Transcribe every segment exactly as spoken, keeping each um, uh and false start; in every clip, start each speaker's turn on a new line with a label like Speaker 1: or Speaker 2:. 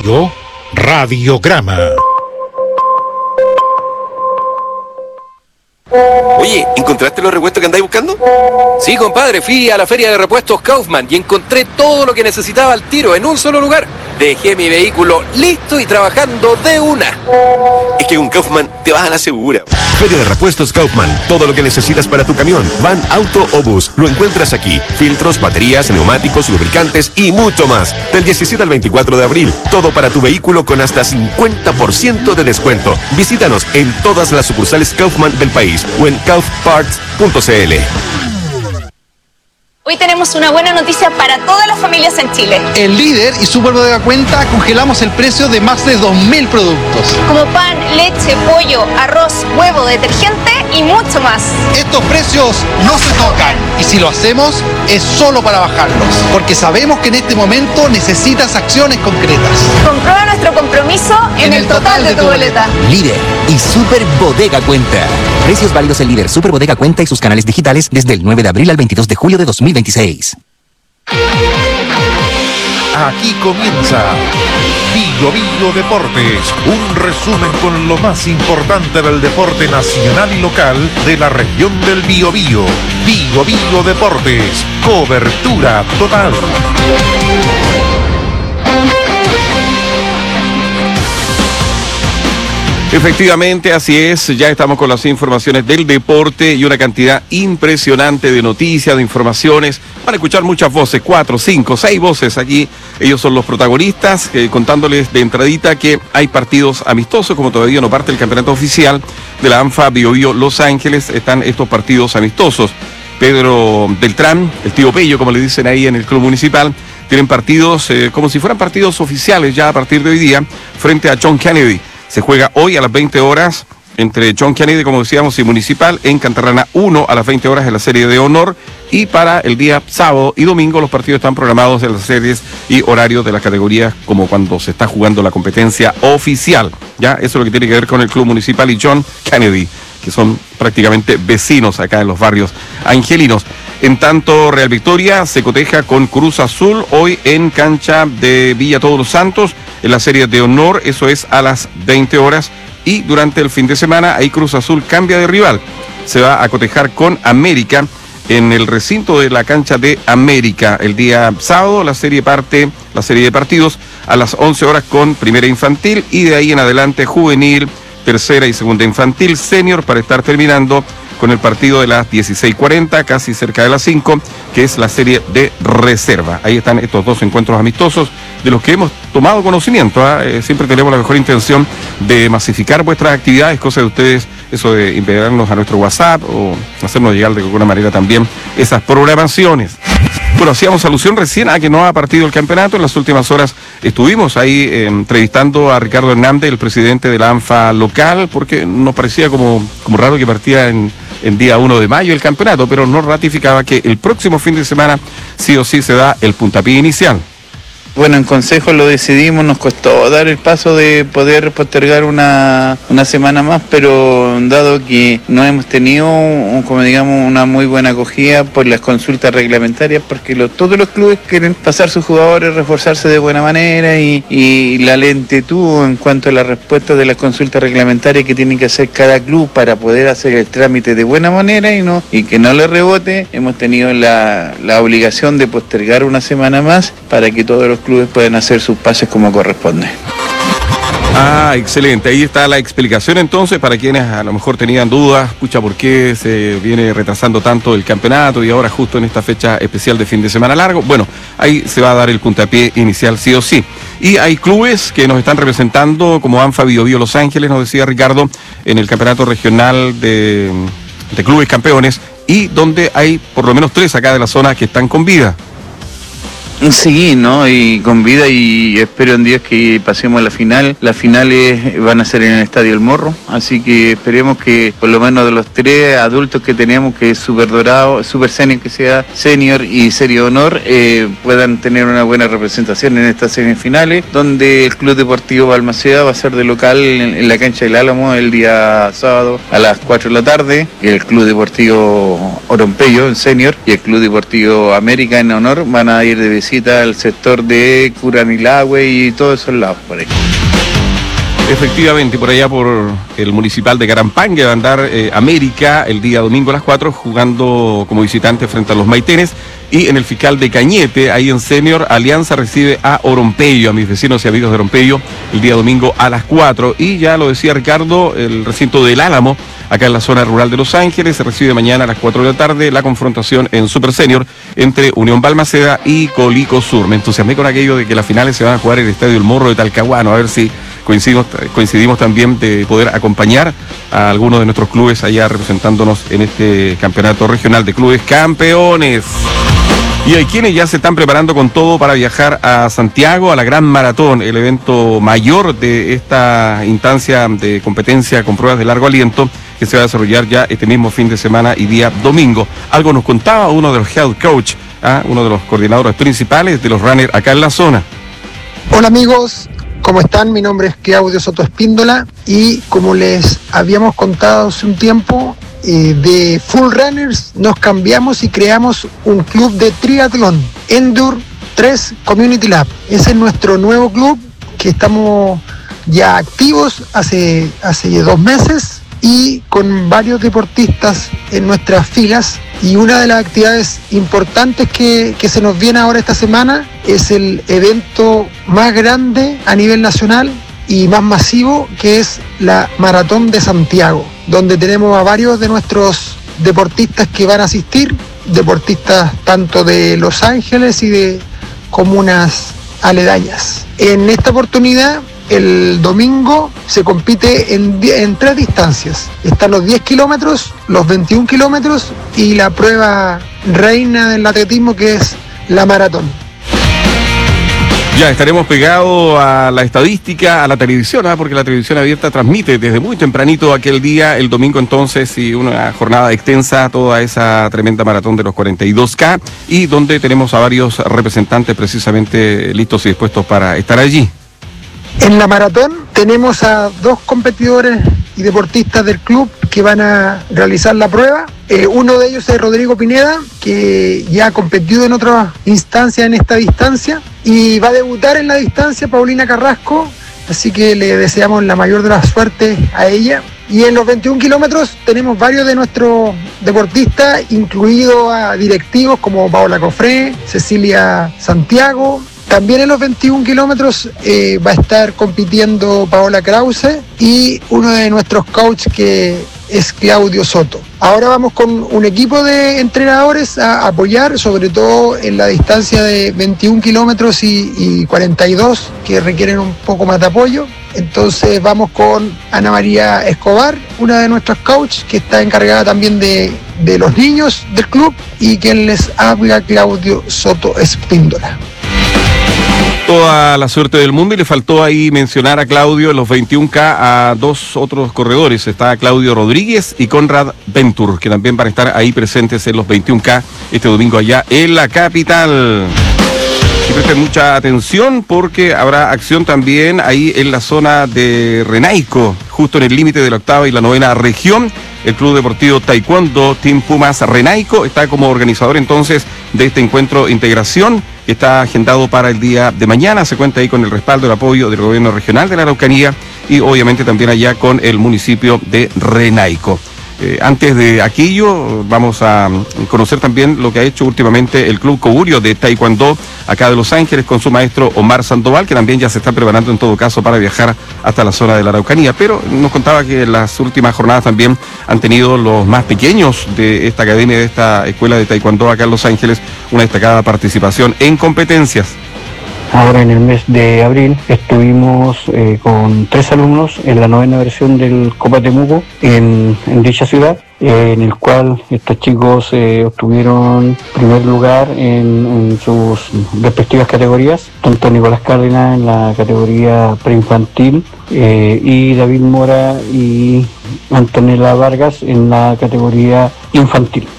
Speaker 1: Radio, Radiograma.
Speaker 2: Oye, ¿encontraste los repuestos que andáis buscando?
Speaker 3: Sí, compadre, fui a la feria de repuestos Kaufman y encontré todo lo que necesitaba al tiro en un solo lugar. Dejé mi vehículo listo y trabajando de una.
Speaker 2: Es que con Kaufman te vas a la segura.
Speaker 4: Feria de repuestos Kaufman. Todo lo que necesitas para tu camión, van, auto o bus, lo encuentras aquí. Filtros, baterías, neumáticos, lubricantes y mucho más. Del diecisiete al veinticuatro de abril. Todo para tu vehículo con hasta cincuenta por ciento de descuento. Visítanos en todas las sucursales Kaufman del país o en kauf parts punto c l.
Speaker 5: Hoy tenemos una buena noticia para todas las familias en Chile.
Speaker 6: En Líder y Superbodega Cuenta congelamos el precio de más de dos mil productos.
Speaker 5: Como pan, leche, pollo, arroz, huevo, detergente y mucho más.
Speaker 6: Estos precios no se tocan y si lo hacemos es solo para bajarlos. Porque sabemos que en este momento necesitas acciones concretas.
Speaker 5: Comprueba nuestro compromiso en, en el, el total, total de, de tu boleta.
Speaker 7: Líder y Superbodega Cuenta. Precios válidos en Líder, Superbodega Cuenta y sus canales digitales desde el nueve de abril al veintidós de julio de dos mil veintiséis.
Speaker 1: Aquí comienza Bio Bio Deportes, un resumen con lo más importante del deporte nacional y local de la región del Biobío. Bio Bio Deportes, cobertura total.
Speaker 8: Efectivamente, así es, ya estamos con las informaciones del deporte y una cantidad impresionante de noticias, de informaciones. Van a escuchar muchas voces, cuatro, cinco, seis voces aquí. Ellos son los protagonistas, eh, contándoles de entradita que hay partidos amistosos, como todavía no parte el campeonato oficial de la ANFA Biobío Los Ángeles, están estos partidos amistosos. Pedro Beltrán, el tío Pello, como le dicen ahí en el club municipal, tienen partidos eh, como si fueran partidos oficiales ya a partir de hoy día, frente a John Kennedy. Se juega hoy a las veinte horas entre John Kennedy, como decíamos, y Municipal en Cantarrana uno a las veinte horas en la serie de honor. Y para el día sábado y domingo los partidos están programados en las series y horarios de las categorías como cuando se está jugando la competencia oficial. Ya, eso es lo que tiene que ver con el Club Municipal y John Kennedy, que son prácticamente vecinos acá en los barrios angelinos. En tanto, Real Victoria se coteja con Cruz Azul hoy en cancha de Villa Todos los Santos en la serie de honor, eso es a las veinte horas. Y durante el fin de semana ahí Cruz Azul cambia de rival, se va a cotejar con América en el recinto de la cancha de América. El día sábado la serie parte, la serie de partidos a las once horas con primera infantil y de ahí en adelante juvenil, tercera y segunda infantil, senior, para estar terminando con el partido de las dieciséis cuarenta, casi cerca de las cinco, que es la serie de reserva. Ahí están estos dos encuentros amistosos de los que hemos tomado conocimiento. ¿eh? Eh, siempre tenemos la mejor intención de masificar vuestras actividades, cosa de ustedes, eso de integrarnos a nuestro WhatsApp o hacernos llegar de alguna manera también esas programaciones. Bueno, hacíamos alusión recién a que no ha partido el campeonato. En las últimas horas estuvimos ahí eh, entrevistando a Ricardo Hernández, el presidente de la ANFA local, porque nos parecía como, como raro que partía en, en día uno de mayo el campeonato, pero nos ratificaba que el próximo fin de semana sí o sí se da el puntapié inicial.
Speaker 9: Bueno, en consejo lo decidimos, nos costó dar el paso de poder postergar una, una semana más, pero dado que no hemos tenido, como digamos, una muy buena acogida por las consultas reglamentarias, porque los, todos los clubes quieren pasar sus jugadores, reforzarse de buena manera y, y la lentitud en cuanto a la respuesta de las consultas reglamentarias que tiene que hacer cada club para poder hacer el trámite de buena manera y, no, y que no le rebote, hemos tenido la, la obligación de postergar una semana más para que todos los clubes pueden hacer sus pases como corresponde.
Speaker 8: Ah, excelente. Ahí está la explicación entonces para quienes a lo mejor tenían dudas, escucha, por qué se viene retrasando tanto el campeonato y ahora justo en esta fecha especial de fin de semana largo. Bueno, ahí se va a dar el puntapié inicial sí o sí. Y hay clubes que nos están representando, como ANFA Biobío Los Ángeles, nos decía Ricardo, en el campeonato regional de, de clubes campeones, y donde hay por lo menos tres acá de la zona que están con vida.
Speaker 9: Sí, ¿no? Y con vida, y espero en Dios que pasemos a la final. Las finales van a ser en el Estadio El Morro, así que esperemos que por lo menos de los tres adultos que tenemos, que es Super Dorado, Super Senior, que sea Senior y Serie Honor, eh, puedan tener una buena representación en estas semifinales, donde el Club Deportivo Balmaceda va a ser de local en, en la cancha del Álamo el día sábado a las cuatro de la tarde, y el Club Deportivo Orompeyo en Senior y el Club Deportivo América en Honor van a ir de visita visita al sector de Curanilahue y todos esos lados por ahí.
Speaker 8: Efectivamente, por allá por el municipal de Carampán, va a andar eh, América el día domingo a las cuatro jugando como visitante frente a los Maitenes. Y en el fiscal de Cañete, ahí en Senior, Alianza recibe a Orompeyo, a mis vecinos y amigos de Orompeyo, el día domingo a las cuatro. Y ya lo decía Ricardo, el recinto del Álamo, acá en la zona rural de Los Ángeles, se recibe mañana a las cuatro de la tarde la confrontación en Super Senior entre Unión Balmaceda y Colico Sur. Me entusiasmé con aquello de que las finales se van a jugar en el Estadio El Morro de Talcahuano, a ver si coincidimos, coincidimos también de poder acompañar a algunos de nuestros clubes allá representándonos en este campeonato regional de clubes campeones. Y hay quienes ya se están preparando con todo para viajar a Santiago, a la Gran Maratón, el evento mayor de esta instancia de competencia con pruebas de largo aliento que se va a desarrollar ya este mismo fin de semana y día domingo. Algo nos contaba uno de los head coach, ¿ah? uno de los coordinadores principales de los runners acá en la zona.
Speaker 10: Hola amigos, ¿cómo están? Mi nombre es Claudio Soto Espíndola y como les habíamos contado hace un tiempo, eh, de Full Runners nos cambiamos y creamos un club de triatlón, Endure tres Community Lab. Ese es nuestro nuevo club que estamos ya activos hace, hace dos meses y con varios deportistas en nuestras filas. Y una de las actividades importantes que, que se nos viene ahora esta semana es el evento más grande a nivel nacional y más masivo, que es la Maratón de Santiago, donde tenemos a varios de nuestros deportistas que van a asistir, deportistas tanto de Los Ángeles y de comunas aledañas. En esta oportunidad, el domingo se compite en, en tres distancias. Están los diez kilómetros, los veintiún kilómetros y la prueba reina del atletismo, que es la maratón.
Speaker 8: Ya estaremos pegados a la estadística, a la televisión, ¿eh? porque la televisión abierta transmite desde muy tempranito aquel día, el domingo entonces, y una jornada extensa, toda esa tremenda maratón de los cuarenta y dos K, y donde tenemos a varios representantes precisamente listos y dispuestos para estar allí.
Speaker 10: En la maratón tenemos a dos competidores y deportistas del club que van a realizar la prueba. Eh, uno de ellos es Rodrigo Pineda, que ya ha competido en otras instancias en esta distancia, y va a debutar en la distancia Paulina Carrasco, así que le deseamos la mayor de las suertes a ella. Y en los veintiún kilómetros tenemos varios de nuestros deportistas, incluidos a directivos como Paola Cofré, Cecilia Santiago. También en los veintiún kilómetros eh, va a estar compitiendo Paola Krause y uno de nuestros coaches, que es Claudio Soto. Ahora vamos con un equipo de entrenadores a apoyar, sobre todo en la distancia de veintiún kilómetros y, y cuarenta y dos, que requieren un poco más de apoyo. Entonces vamos con Ana María Escobar, una de nuestras coaches, que está encargada también de, de los niños del club, y quien les habla, Claudio Soto Espíndola.
Speaker 8: Toda la suerte del mundo, y le faltó ahí mencionar a Claudio en los veintiún K a dos otros corredores. Está Claudio Rodríguez y Conrad Ventur, que también van a estar ahí presentes en los veintiún K este domingo allá en la capital. Y presten mucha atención porque habrá acción también ahí en la zona de Renaico, justo en el límite de la octava y la novena región. El Club Deportivo Taekwondo Team Pumas Renaico está como organizador entonces de este encuentro Integración, que está agendado para el día de mañana. Se cuenta ahí con el respaldo, el apoyo del gobierno regional de la Araucanía y obviamente también allá con el municipio de Renaico. Eh, antes de aquello, vamos a conocer también lo que ha hecho últimamente el Club Cogurio de Taekwondo acá de Los Ángeles con su maestro Omar Sandoval, que también ya se está preparando en todo caso para viajar hasta la zona de la Araucanía. Pero nos contaba que en las últimas jornadas también han tenido los más pequeños de esta academia, de esta escuela de Taekwondo acá en Los Ángeles, una destacada participación en competencias.
Speaker 11: Ahora en el mes de abril estuvimos eh, con tres alumnos en la novena versión del Copa Temuco en, en dicha ciudad, eh, en el cual estos chicos eh, obtuvieron primer lugar en, en sus respectivas categorías, tanto Nicolás Cárdenas en la categoría preinfantil eh, y David Mora y Antonella Vargas en la categoría infantil.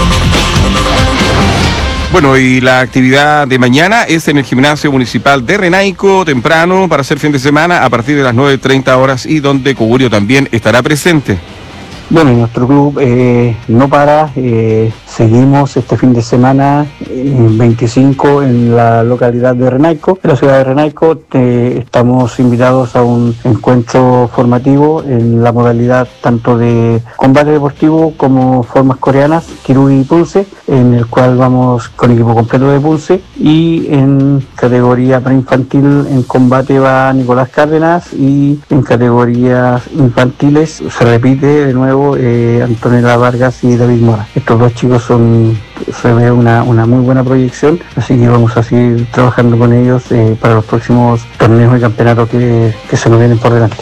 Speaker 8: Bueno, y la actividad de mañana es en el gimnasio municipal de Renaico, temprano, para hacer fin de semana, a partir de las nueve treinta horas, y donde Cogurio también estará presente.
Speaker 11: Bueno, nuestro club eh, no para, eh, seguimos este fin de semana en veinticinco en la localidad de Renaico, en la ciudad de Renaico. Eh, estamos invitados a un encuentro formativo en la modalidad tanto de combate deportivo como formas coreanas, Kirui y Pulse, en el cual vamos con equipo completo de Pulse, y en categoría preinfantil en combate va Nicolás Cárdenas, y en categorías infantiles se repite de nuevo Eh, Antonella Vargas y David Mora. Estos dos chicos son, se ve una, una muy buena proyección, así que vamos a seguir trabajando con ellos eh, para los próximos torneos y campeonatos que, que se nos vienen por delante.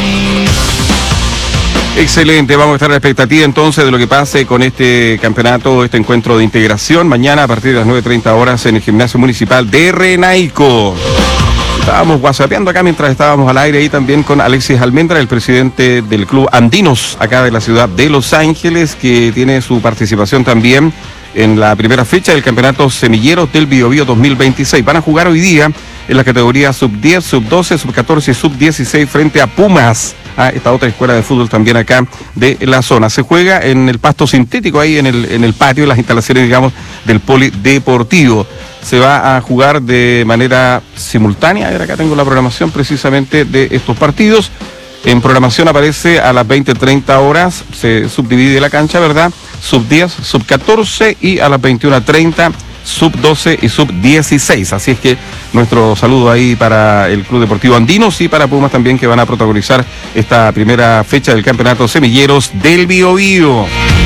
Speaker 8: Excelente, vamos a estar a la expectativa entonces de lo que pase con este campeonato, este encuentro de integración, mañana a partir de las nueve treinta horas en el Gimnasio Municipal de Renaico. Estábamos whatsappeando acá mientras estábamos al aire ahí también con Alexis Almendra, el presidente del Club Andinos, acá de la ciudad de Los Ángeles, que tiene su participación también en la primera fecha del Campeonato Semilleros del Biobío dos mil veintiséis. Van a jugar hoy día en la categoría sub diez, sub doce, sub catorce y sub dieciséis frente a Pumas, a esta otra escuela de fútbol también acá de la zona. Se juega en el pasto sintético, ahí en el, en el patio, en las instalaciones, digamos, del polideportivo. Se va a jugar de manera simultánea. A ver, acá tengo la programación precisamente de estos partidos. En programación aparece a las veinte treinta horas, se subdivide la cancha, ¿verdad? sub diez, sub catorce y a las veintiuna treinta, sub doce y sub dieciséis. Así es que nuestro saludo ahí para el Club Deportivo Andinos y para Pumas también, que van a protagonizar esta primera fecha del Campeonato Semilleros del Biobío.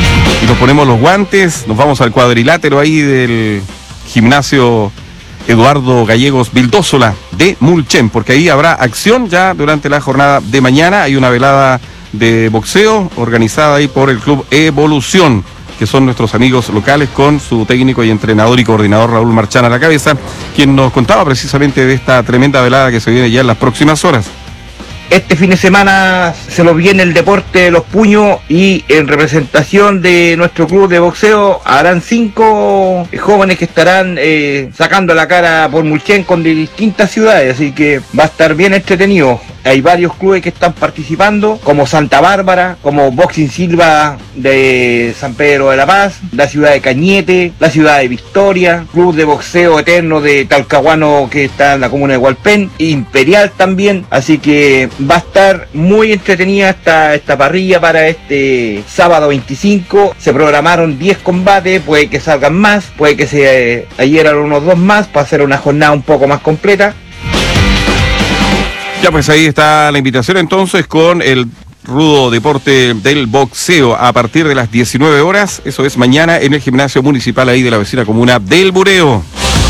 Speaker 8: Y nos ponemos los guantes, nos vamos al cuadrilátero ahí del Gimnasio Eduardo Gallegos Vildósola de Mulchen, porque ahí habrá acción ya durante la jornada de mañana. Hay una velada de boxeo organizada ahí por el Club Evolución, que son nuestros amigos locales, con su técnico y entrenador y coordinador Raúl Marchán a la cabeza, quien nos contaba precisamente de esta tremenda velada que se viene ya en las próximas horas.
Speaker 12: Este fin de semana se nos viene el deporte de los puños, y en representación de nuestro club de boxeo harán cinco jóvenes que estarán eh, sacando la cara por Mulchen con de distintas ciudades, así que va a estar bien entretenido. Hay varios clubes que están participando, como Santa Bárbara, como Boxing Silva de San Pedro de la Paz, la ciudad de Cañete, la ciudad de Victoria, Club de Boxeo Eterno de Talcahuano, que está en la comuna de Hualpén, Imperial también, así que va a estar muy entretenida esta, esta parrilla para este sábado veinticinco. Se programaron diez combates, puede que salgan más, puede que se eh, adhieran unos dos más para hacer una jornada un poco más completa.
Speaker 8: Ya, pues ahí está la invitación entonces con el rudo deporte del boxeo a partir de las diecinueve horas. Eso es mañana en el Gimnasio Municipal ahí de la vecina comuna del Bureo.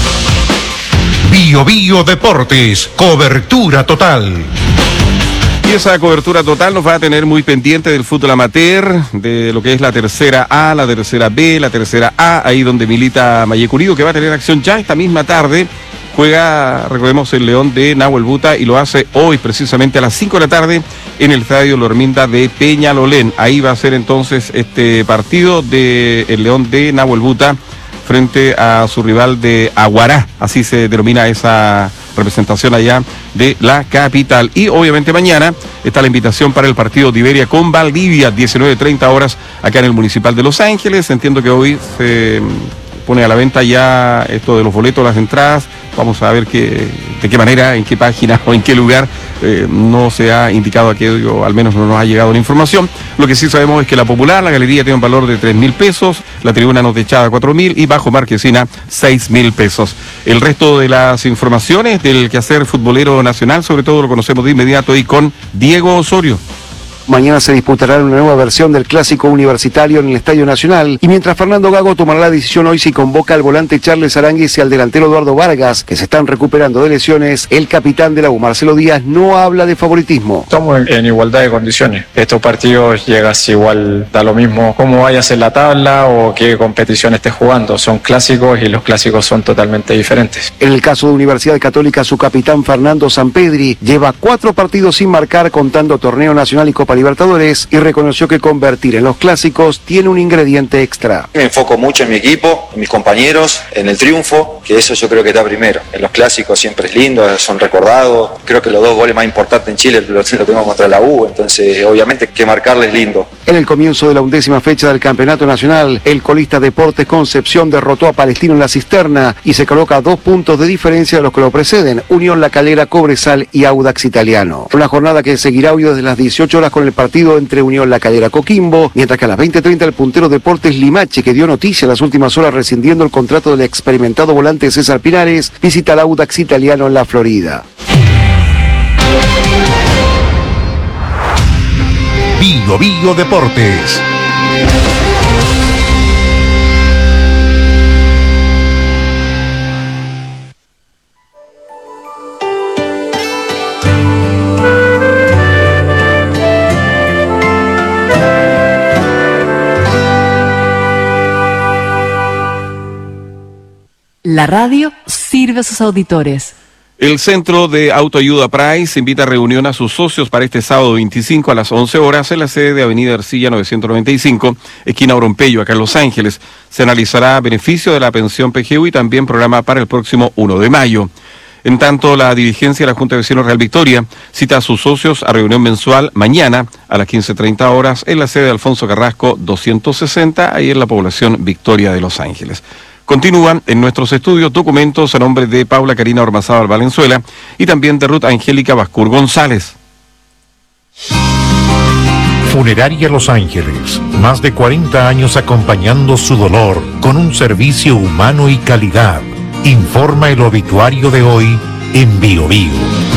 Speaker 1: Bio Bio Deportes, cobertura total.
Speaker 8: Y esa cobertura total nos va a tener muy pendiente del fútbol amateur, de lo que es la tercera A, la tercera B, la tercera A, ahí donde milita Mayecurido, que va a tener acción ya esta misma tarde. Juega, recordemos, el León de Nahuel Buta, y lo hace hoy precisamente a las cinco de la tarde en el Estadio Lorminda de Peñalolén. Ahí va a ser entonces este partido del de León de Nahuel Buta frente a su rival de Aguará, así se denomina esa representación allá de la capital. Y obviamente mañana está la invitación para el partido de Iberia con Valdivia, diecinueve treinta horas acá en el Municipal de Los Ángeles. Entiendo que hoy se pone a la venta ya esto de los boletos, las entradas. Vamos a ver qué, de qué manera, en qué página o en qué lugar. Eh, no se ha indicado aquello, al menos no nos ha llegado la información. Lo que sí sabemos es que la Popular, la galería, tiene un valor de tres mil pesos, la tribuna no techada cuatro mil y bajo Marquesina seis mil pesos. El resto de las informaciones del quehacer futbolero nacional, sobre todo, lo conocemos de inmediato y con Diego Osorio.
Speaker 13: Mañana se disputará una nueva versión del Clásico Universitario en el Estadio Nacional, y mientras Fernando Gago tomará la decisión hoy si convoca al volante Charles Aránguiz y al delantero Eduardo Vargas, que se están recuperando de lesiones, el capitán de la U, Marcelo Díaz, no habla de favoritismo.
Speaker 14: Estamos en, en igualdad de condiciones. Estos partidos llegas igual, da lo mismo cómo vayas en la tabla o qué competición estés jugando. Son clásicos y los clásicos son totalmente diferentes.
Speaker 13: En el caso de Universidad Católica, su capitán Fernando Sampedri lleva cuatro partidos sin marcar, contando torneo nacional y Copa Libertadores y reconoció que convertir en los clásicos tiene un ingrediente extra.
Speaker 15: Me enfoco mucho en mi equipo, en mis compañeros, en el triunfo, que eso yo creo que está primero. En los clásicos siempre es lindo, son recordados. Creo que los dos goles más importantes en Chile los lo tenemos contra la U, entonces obviamente que marcarles lindo.
Speaker 13: En el comienzo de la undécima fecha del Campeonato Nacional, el colista Deportes Concepción derrotó a Palestino en la Cisterna y se coloca a dos puntos de diferencia de los que lo preceden, Unión La Calera, Cobresal y Audax Italiano. Una jornada que seguirá hoy desde las dieciocho horas con el partido entre Unión La Calera Coquimbo, mientras que a las veinte treinta el puntero Deportes Limache, que dio noticia en las últimas horas rescindiendo el contrato del experimentado volante César Pinares, visita al Audax Italiano en la Florida.
Speaker 1: Bio Bio Deportes.
Speaker 16: La radio sirve a sus auditores.
Speaker 8: El Centro de Autoayuda Price invita a reunión a sus socios para este sábado veinticinco a las once horas en la sede de Avenida Ercilla novecientos noventa y cinco, esquina Oronpello, acá en Los Ángeles. Se analizará beneficio de la pensión P G U y también programa para el próximo primero de mayo. En tanto, la dirigencia de la Junta de Vecinos Real Victoria cita a sus socios a reunión mensual mañana a las quince treinta horas en la sede de Alfonso Carrasco doscientos sesenta, ahí en la población Victoria de Los Ángeles. Continúan en nuestros estudios documentos a nombre de Paula Karina Ormazábal Valenzuela y también de Ruth Angélica Bascur González.
Speaker 1: Funeraria Los Ángeles, más de cuarenta años acompañando su dolor con un servicio humano y calidad. Informa el obituario de hoy en Bio Bio.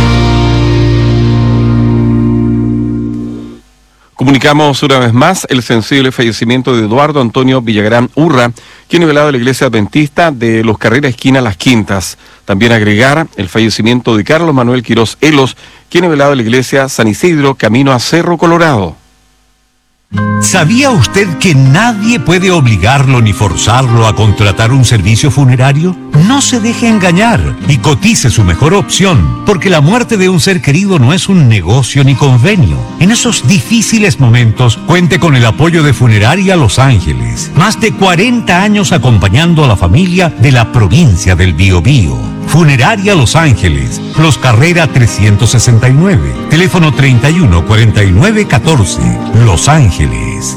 Speaker 8: Comunicamos una vez más el sensible fallecimiento de Eduardo Antonio Villagrán Urra, quien es velado de la Iglesia Adventista de Los Carreras esquina Las Quintas. También agregar el fallecimiento de Carlos Manuel Quirós Elos, quien es velado de la Iglesia San Isidro, camino a Cerro Colorado.
Speaker 17: ¿Sabía usted que nadie puede obligarlo ni forzarlo a contratar un servicio funerario? No se deje engañar y cotice su mejor opción, porque la muerte de un ser querido no es un negocio ni convenio. En esos difíciles momentos, cuente con el apoyo de Funeraria Los Ángeles. Más de cuarenta años acompañando a la familia de la provincia del Biobío. Funeraria Los Ángeles, Los Carrera trescientos sesenta y nueve, teléfono treinta y uno cuarenta y nueve catorce, Los Ángeles.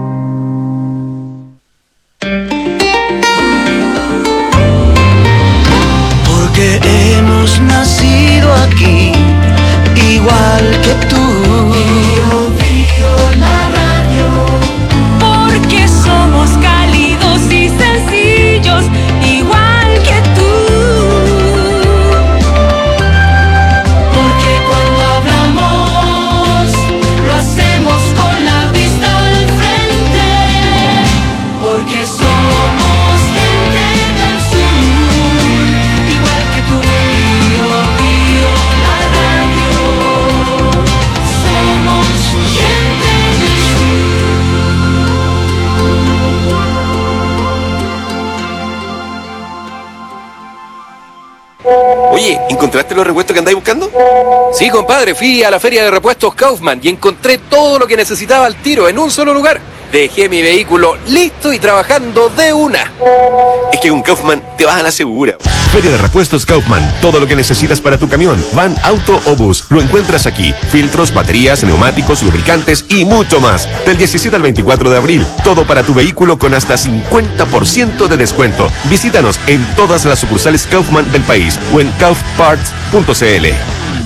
Speaker 18: Porque hemos nacido aquí, igual que tú. Bio, bio, la radio. Porque somos cálidos y sencillos, igual que tú. Porque cuando hablamos, lo hacemos con la vista al frente. Porque somos gente del sur, igual que tú. Bio, bio, la radio. Somos gente del
Speaker 2: Oye, ¿encontraste los repuestos que andáis buscando?
Speaker 3: Sí, compadre, fui a la feria de repuestos Kaufman y encontré todo lo que necesitaba al tiro en un solo lugar. Dejé mi vehículo listo y trabajando de una.
Speaker 2: Es que con Kaufman te vas a la segura.
Speaker 4: Feria de Repuestos Kaufman. Todo lo que necesitas para tu camión, van, auto o bus, lo encuentras aquí. Filtros, baterías, neumáticos, lubricantes y mucho más. Del diecisiete al veinticuatro de abril. Todo para tu vehículo con hasta cincuenta por ciento de descuento. Visítanos en todas las sucursales Kaufman del país o en kauf parts punto c l.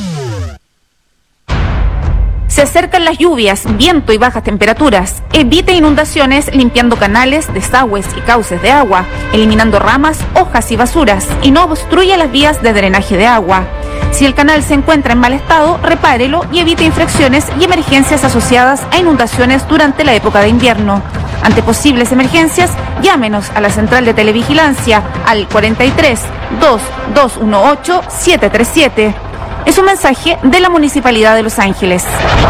Speaker 19: Se acercan las lluvias, viento y bajas temperaturas. Evite inundaciones limpiando canales, desagües y cauces de agua, eliminando ramas, hojas y basuras, y no obstruya las vías de drenaje de agua. Si el canal se encuentra en mal estado, repárelo y evite infracciones y emergencias asociadas a inundaciones durante la época de invierno. Ante posibles emergencias, llámenos a la central de televigilancia al cuarenta y tres, dos dos uno ocho, siete tres siete. Es un mensaje de la Municipalidad de Los Ángeles.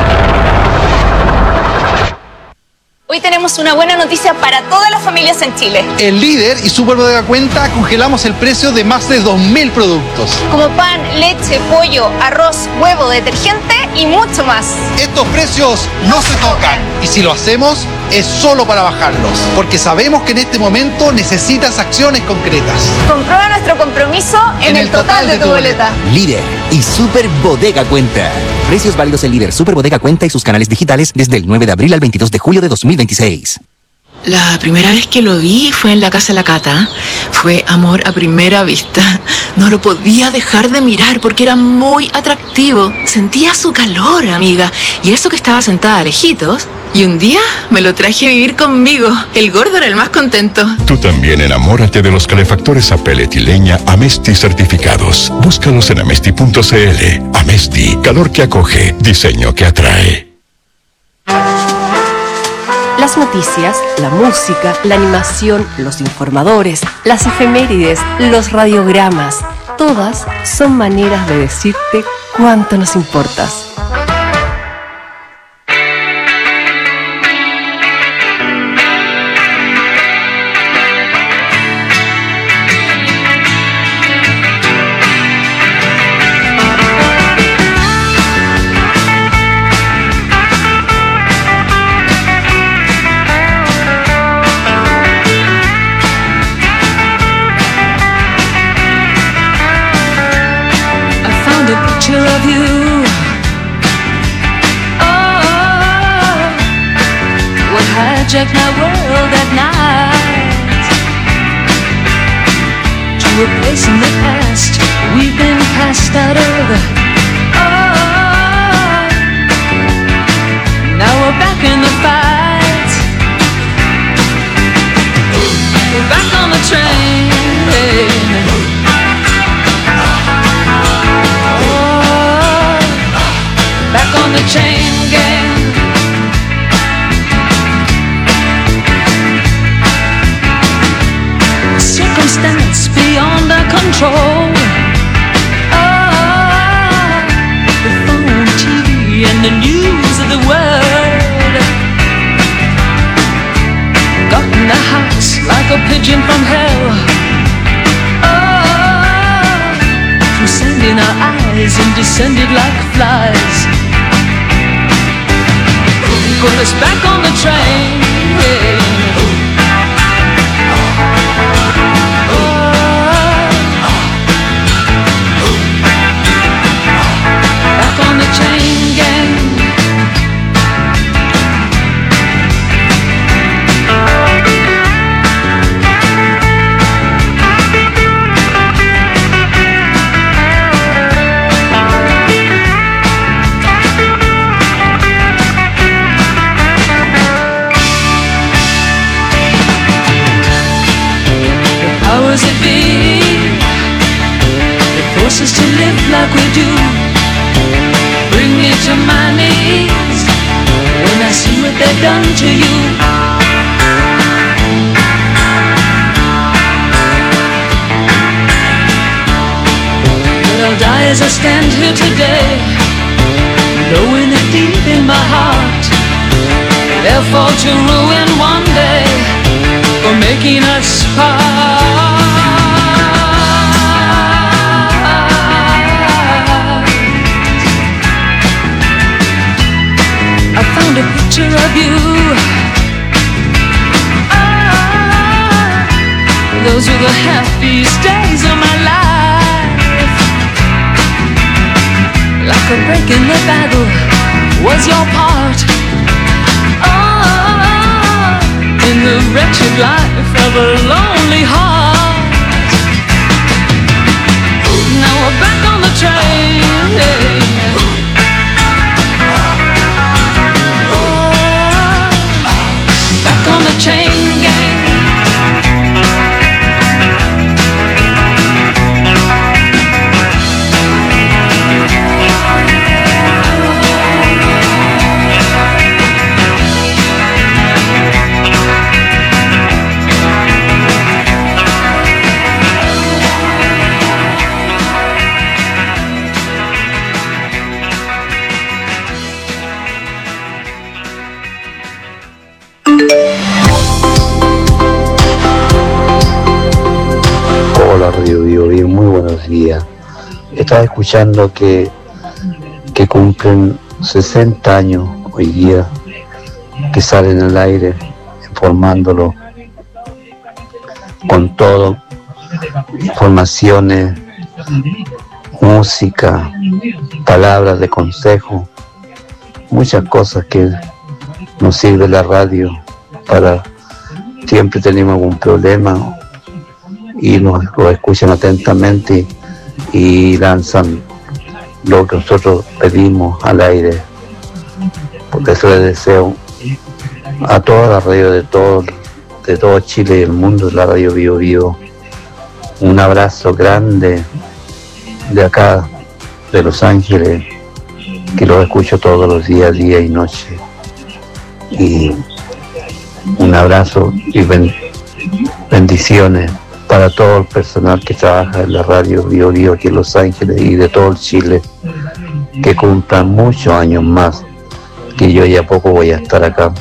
Speaker 5: Hoy tenemos una buena noticia para todas las familias en Chile.
Speaker 6: En Líder y Super Bodega Cuenta congelamos el precio de más de dos mil productos.
Speaker 5: Como pan, leche, pollo, arroz, huevo, detergente y mucho más.
Speaker 6: Estos precios no se tocan y si lo hacemos es solo para bajarlos, porque sabemos que en este momento necesitas acciones concretas.
Speaker 5: Comprueba nuestro compromiso en, en el total, total de tu boleta.
Speaker 7: Líder y Super Bodega Cuenta. Precios válidos en Líder, Super Bodega Cuenta y sus canales digitales desde el nueve de abril al veintidós de julio de dos mil veintiséis.
Speaker 20: La primera vez que lo vi fue en la casa de la Cata. Fue amor a primera vista. No lo podía dejar de mirar porque era muy atractivo. Sentía su calor, amiga. Y eso que estaba sentada lejitos. Y un día me lo traje a vivir conmigo. El gordo era el más contento.
Speaker 21: Tú también enamórate de los calefactores a pellet y leña Amesti certificados. Búscalos en amesti punto cl. Amesti, calor que acoge, diseño que atrae.
Speaker 16: Las noticias, la música, la animación, los informadores, las efemérides, los radiogramas, todas son maneras de decirte cuánto nos importas.
Speaker 18: Of you, oh, what hijacked my world at night to a place in the past we've been cast out of. Oh, now we're back in the fight. We're back on the train. Back on the chain gang. Circumstance beyond our control. Oh, the phone, T V, and the news of the world got in the house like a pigeon from hell. Oh, through sand in our eyes and descended like flies. Put us back on the train, yeah. Oh, back on the chain gang. Powers that be, they force us to live like we do. Bring me to my knees when I see what they've done to you. But I'll die as I stand here today, knowing that deep in my heart they'll fall to ruin one day for making us part. I found a picture of you. Ah, those were the happiest days of my life. Like a break in the battle was your part. Oh, in the wretched life of a lonely heart. Now we're back on the train, yeah. On the chain gang.
Speaker 22: Hola Radio Bio Bio, muy buenos días. Estaba escuchando que, que cumplen sesenta años hoy día que salen al aire, informándolo con todo, informaciones, música, palabras de consejo, muchas cosas que nos sirve la radio para, siempre tenemos algún problema y nos lo escuchan atentamente y lanzan lo que nosotros pedimos al aire. Por eso les deseo a toda la radio de todo, de todo Chile y el mundo, la radio Bio Bio, un abrazo grande de acá, de Los Ángeles, que los escucho todos los días, día y noche. Y un abrazo y ben, bendiciones para todo el personal que trabaja en la radio Bio Bio aquí en Los Ángeles y de todo el Chile, que cumplan muchos años más, que yo ya poco voy a estar acá.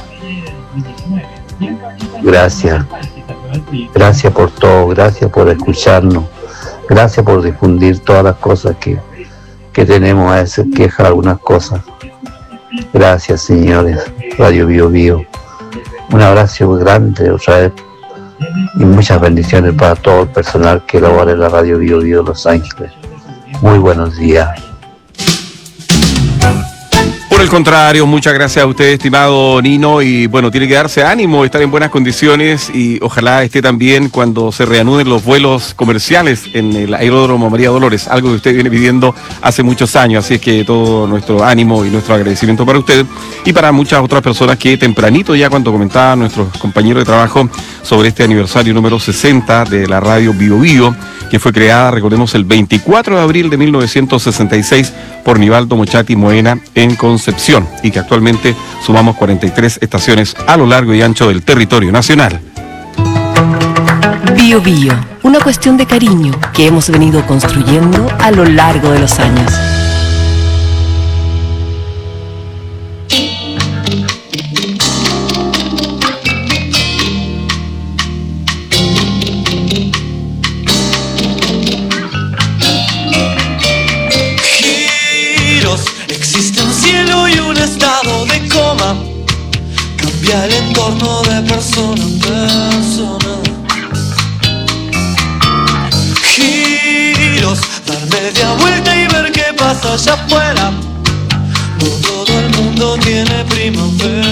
Speaker 22: Gracias, gracias por todo, gracias por escucharnos, gracias por difundir todas las cosas que, que tenemos, a veces quejas algunas cosas. Gracias, señores, Radio Bio Bio. Un abrazo grande otra vez y muchas bendiciones para todo el personal que labora en la Radio Bio Bio Los Ángeles. Muy buenos días.
Speaker 8: Por el contrario, muchas gracias a usted, estimado Nino, y bueno, tiene que darse ánimo, estar en buenas condiciones y ojalá esté también cuando se reanuden los vuelos comerciales en el aeródromo María Dolores, algo que usted viene pidiendo hace muchos años, así es que todo nuestro ánimo y nuestro agradecimiento para usted y para muchas otras personas que tempranito ya cuando comentaban nuestros compañeros de trabajo sobre este aniversario número sesenta de la radio Bio Bio, que fue creada, recordemos, el veinticuatro de abril de mil novecientos sesenta y seis por Nivaldo Mochati Moena en Concepción y que actualmente sumamos cuarenta y tres estaciones a lo largo y ancho del territorio nacional.
Speaker 16: Bio Bio, una cuestión de cariño que hemos venido construyendo a lo largo de los años.
Speaker 9: El entorno de persona en persona. Giros, dar media vuelta y ver qué pasa allá afuera. No todo el mundo tiene primaveras.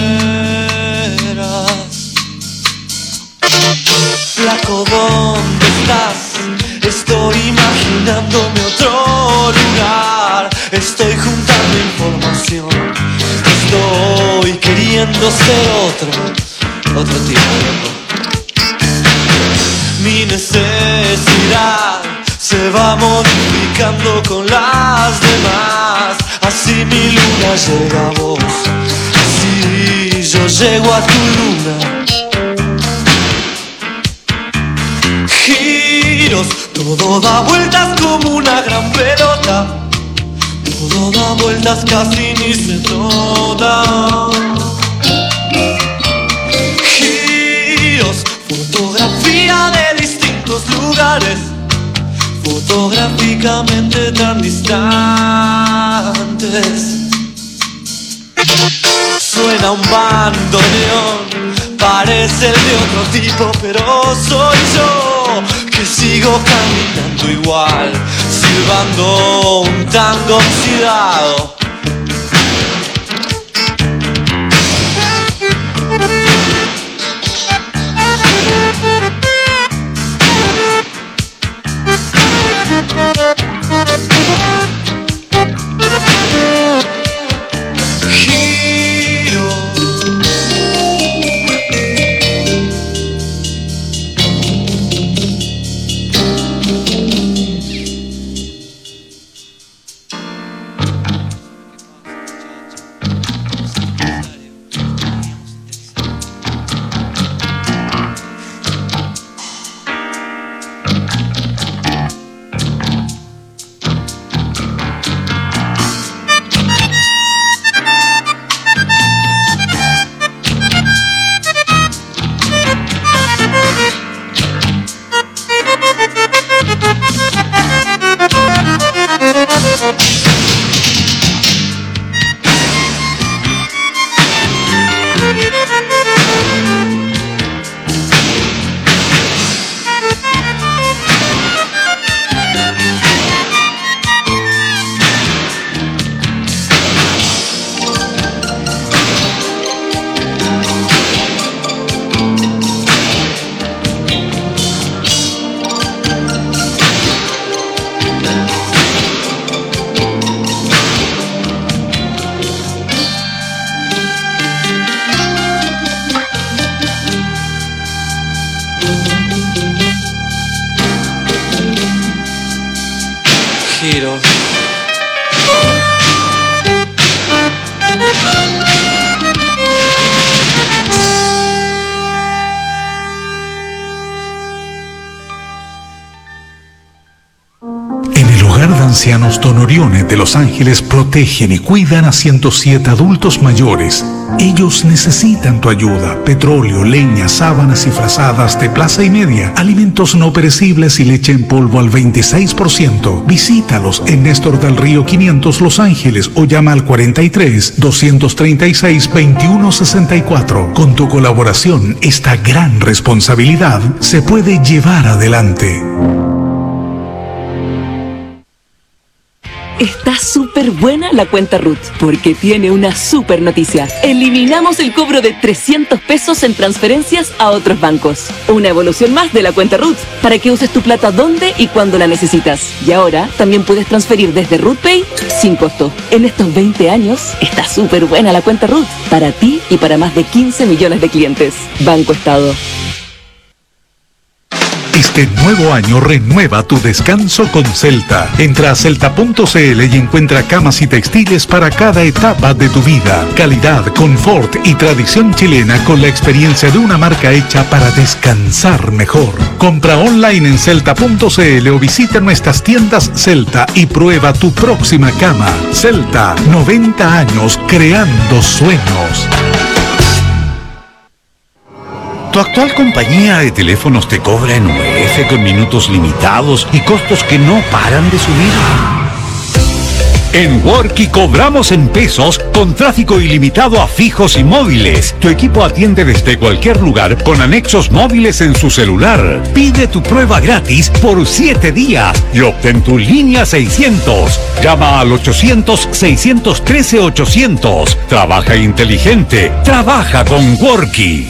Speaker 9: Flaco, ¿dónde estás? Estoy imaginándome otro lugar. Estoy juntando información. Estoy queriendo ser otro, otro tipo. Mi necesidad se va modificando con las demás. Así mi luna llega a vos, así yo llego a tu luna. Giros, todo da vueltas como una gran pelota. Todo da vueltas, casi ni se nota. Giros, fotografía de distintos lugares, fotográficamente tan distantes. Suena un bandoneón, parece el de otro tipo, pero soy yo que sigo caminando igual, silbando un tango oxidado.
Speaker 10: Ancianos Don Orione de Los Ángeles protegen y cuidan a ciento siete adultos mayores. Ellos necesitan tu ayuda. Petróleo, leña, sábanas y frazadas de plaza y media, alimentos no perecibles y leche en polvo al veintiséis por ciento. Visítalos en Néstor del Río quinientos Los Ángeles o llama al cuarenta y tres, doscientos treinta y seis, veintiuno sesenta y cuatro. Con tu colaboración, esta gran responsabilidad se puede llevar adelante.
Speaker 11: Está súper buena la cuenta Ruth, porque tiene una súper noticia. Eliminamos el cobro de trescientos pesos en transferencias a otros bancos. Una evolución más de la cuenta Ruth, para que uses tu plata donde y cuando la necesitas. Y ahora también puedes transferir desde Ruth Pay sin costo. En estos veinte años, está súper buena la cuenta Ruth, para ti y para más de quince millones de clientes. Banco Estado.
Speaker 10: Este nuevo año renueva tu descanso con Celta. Entra a celta punto c l y encuentra camas y textiles para cada etapa de tu vida. Calidad, confort y tradición chilena con la experiencia de una marca hecha para descansar mejor. Compra online en celta punto c l o visita nuestras tiendas Celta y prueba tu próxima cama. Celta, noventa años creando sueños.
Speaker 17: ¿Tu actual compañía de teléfonos te cobra en U F con minutos limitados y costos que no paran de subir? En Worky cobramos en pesos con tráfico ilimitado a fijos y móviles. Tu equipo atiende desde cualquier lugar con anexos móviles en su celular. Pide tu prueba gratis por siete días y obtén tu línea seiscientos. Llama al ochocientos, seiscientos trece, ochocientos. Trabaja inteligente. Trabaja con Worky.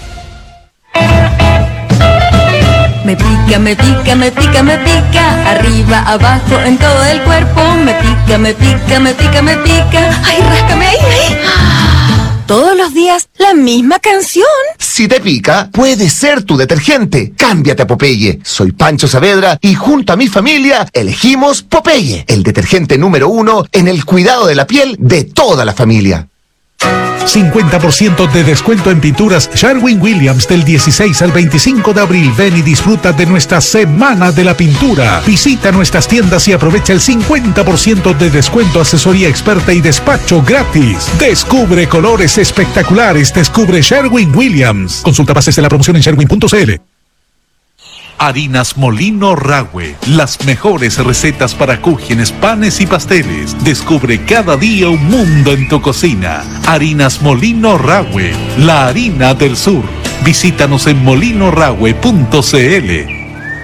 Speaker 23: Me pica, me pica, me pica, me pica, arriba, abajo, en todo el cuerpo. Me pica, me pica, me pica, me pica. Ay, ráscame ahí, ahí. Todos los días, la misma canción.
Speaker 24: Si te pica, puede ser tu detergente. Cámbiate a Popeye. Soy Pancho Saavedra y junto a mi familia elegimos Popeye, el detergente número uno en el cuidado de la piel de toda la familia.
Speaker 10: cincuenta por ciento de descuento en pinturas Sherwin-Williams del dieciséis al veinticinco de abril. Ven y disfruta de nuestra Semana de la Pintura. Visita nuestras tiendas y aprovecha el cincuenta por ciento de descuento, asesoría experta y despacho gratis. Descubre colores espectaculares. Descubre Sherwin-Williams. Consulta bases de la promoción en sherwin punto c l. Harinas Molino Rahue, las mejores recetas para cúgenes, panes y pasteles. Descubre cada día un mundo en tu cocina. Harinas Molino Rahue, la harina del sur. Visítanos en molino rahue punto c l.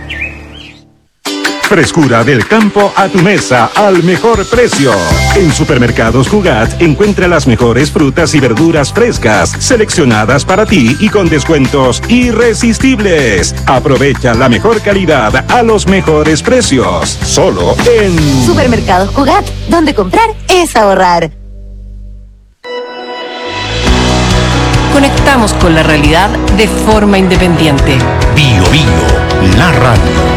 Speaker 25: Frescura del campo a tu mesa al mejor precio. En Supermercados Jugat encuentra las mejores frutas y verduras frescas, seleccionadas para ti y con descuentos irresistibles. Aprovecha la mejor calidad a los mejores precios. Solo en
Speaker 23: Supermercados Jugat, donde comprar es ahorrar.
Speaker 16: Conectamos con la realidad de forma independiente.
Speaker 17: Bio Bio, la radio.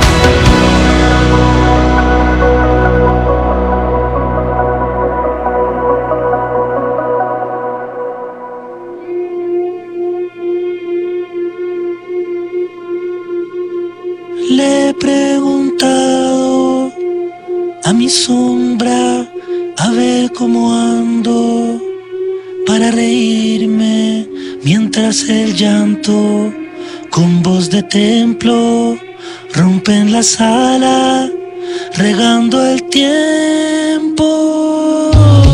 Speaker 9: Le he preguntado a mi sombra a ver cómo ando para reírme mientras el llanto con voz de templo rompe en la sala regando el tiempo.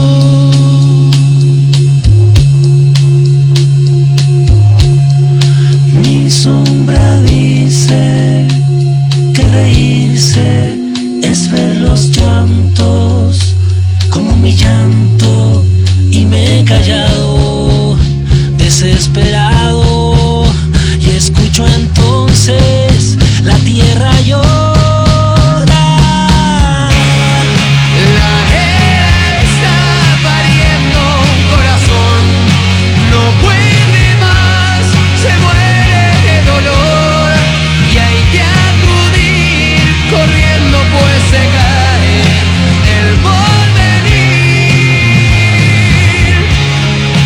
Speaker 9: Mi sombra dice que reírse es ver los llantos como mi llanto y me he callado desesperado y escucho entonces la tierra llora. La era está pariendo un corazón, no puede más, se muere de dolor y hay que acudir corriendo pues se cae el porvenir.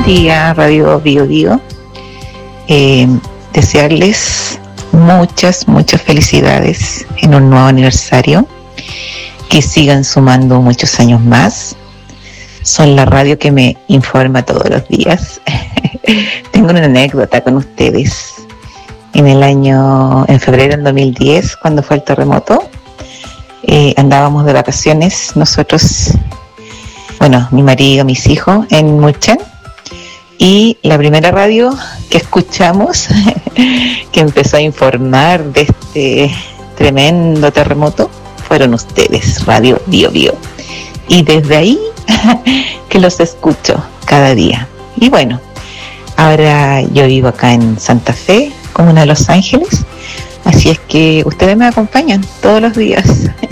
Speaker 1: día, Radio Bio Bio. Eh, desearles muchas, muchas felicidades en un nuevo aniversario. Que sigan sumando muchos años más. Son la radio que me informa todos los días. Tengo una anécdota con ustedes. En el año, en febrero del dos mil diez, cuando fue el terremoto, eh, andábamos de vacaciones nosotros, bueno, mi marido, mis hijos, en Mulchen, y la primera radio que escuchamos, que empezó a informar de este tremendo terremoto, fueron ustedes, Radio Bio Bio. Y desde ahí que los escucho cada día. Y bueno, ahora yo vivo acá en Santa Fe, comuna de Los Ángeles, así es que ustedes me acompañan todos los días.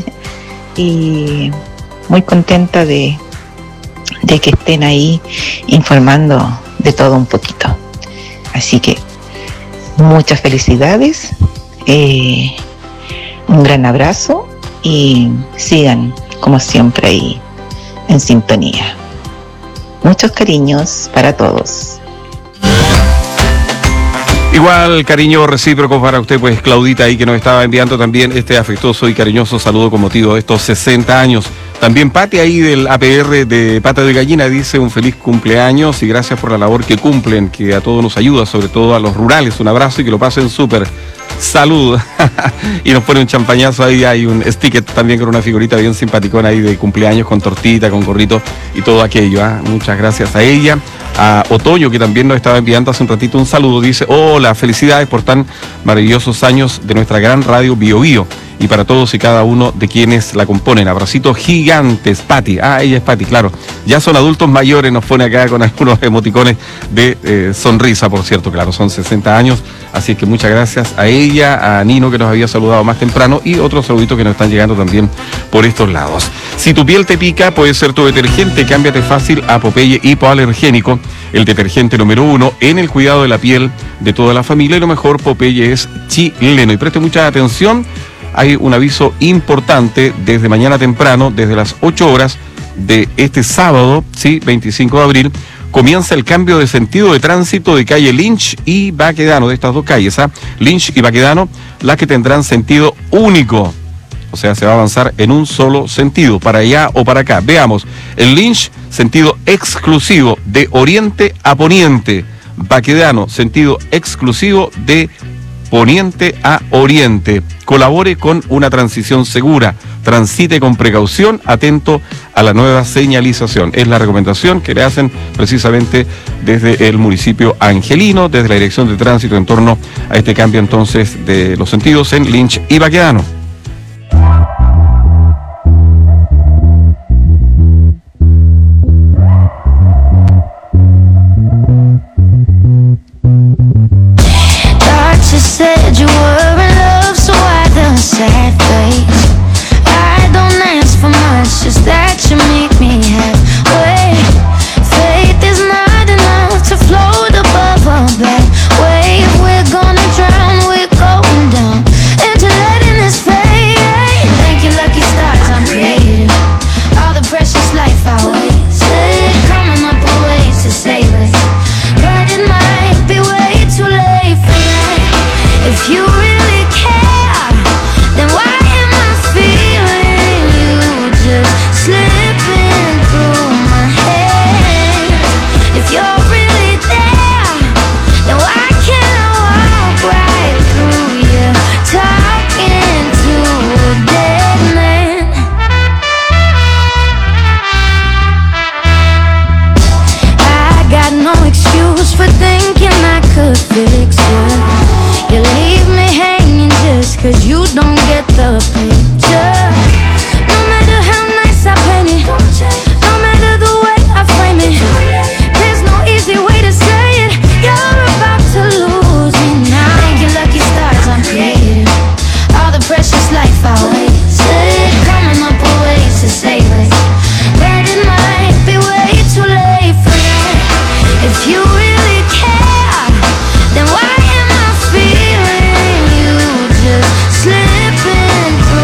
Speaker 1: Y muy contenta de, de que estén ahí informando de todo un poquito. Así que muchas felicidades, eh, un gran abrazo y sigan como siempre ahí en sintonía. Muchos cariños para todos.
Speaker 8: Igual cariño recíproco para usted, pues Claudita ahí que nos estaba enviando también este afectuoso y cariñoso saludo con motivo de estos sesenta años. También Pati ahí del A P R de Pata de Gallina dice un feliz cumpleaños y gracias por la labor que cumplen, que a todos nos ayuda, sobre todo a los rurales. Un abrazo y que lo pasen súper. Salud. Y nos pone un champañazo ahí, hay un sticker también con una figurita bien simpaticona ahí de cumpleaños con tortita, con gorrito y todo aquello. ¿eh? Muchas gracias a ella. A Otoño, que también nos estaba enviando hace un ratito un saludo, dice: hola, felicidades por tan maravillosos años de nuestra gran radio Bio Bio y para todos y cada uno de quienes la componen. Abracitos gigantes, Pati. Ah, ella es Pati, claro. Ya son adultos mayores, nos pone acá con algunos emoticones de eh, sonrisa, por cierto, claro, son sesenta años, así que muchas gracias a ella, a Nino que nos había saludado más temprano y otros saluditos que nos están llegando también por estos lados. Si tu piel te pica, puede ser tu detergente, cámbiate fácil a Popeye Hipoalergénico, el detergente número uno en el cuidado de la piel de toda la familia y lo mejor, Popeye es chileno. Y preste mucha atención, hay un aviso importante desde mañana temprano, desde las ocho horas de este sábado, sí, veinticinco de abril, comienza el cambio de sentido de tránsito de calle Lynch y Baquedano, de estas dos calles, ¿ah? Lynch y Baquedano, las que tendrán sentido único. O sea, se va a avanzar en un solo sentido, para allá o para acá. Veamos, el Lynch, sentido exclusivo de oriente a poniente. Baquedano, sentido exclusivo de poniente a oriente. Colabore con una transición segura. Transite con precaución, atento a la nueva señalización. Es la recomendación que le hacen precisamente desde el municipio angelino, desde la Dirección de Tránsito en torno a este cambio entonces de los sentidos en Lynch y Baquedano.
Speaker 12: Said you were in love, so why the sad face? I don't ask for much, just that you make me halfway. Faith is not enough to float above a bad wave. We're gonna drown, we're going down into letting this fade. Thank you, lucky stars, I'm creative. All the precious life I wasted, coming up with ways to save it, but it might be way too late for that. If you really care, then why am I feeling you just slipping through my hands? If you're really there, then why can't I walk right through you, talking to a dead man? I got no excuse for thinking I could fix you. You leave me hanging just cause you don't get the picture. No matter how nice I paint it, no matter the way I frame it, there's no easy way to say it. You're about to lose me now. Thank you, lucky stars, I'm creative. All the precious life I wasted, coming up with ways to save it, but it might be way too late for that. If you really care, then why am I feeling you just slipping through